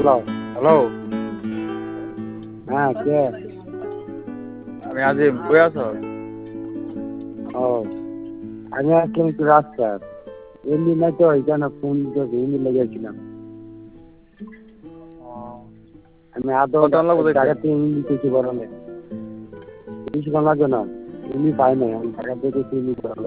Hello. Hello. হ্যাঁ, কে? আমি আজিম, কই আছো? ও, আমি আসলাম একটু রাস্তায়। এমনি নাই তো এখানে ফোন দিতে এমনি লেগেছিলাম। আমি আদৌ কত লাগবো যাইতে? ঢাকা থেকে এমনি কিছু বরলে বেশিক্ষণ লাগবে না। এমনি পাই নাই আমি ঢাকা থেকে এমনি বরলে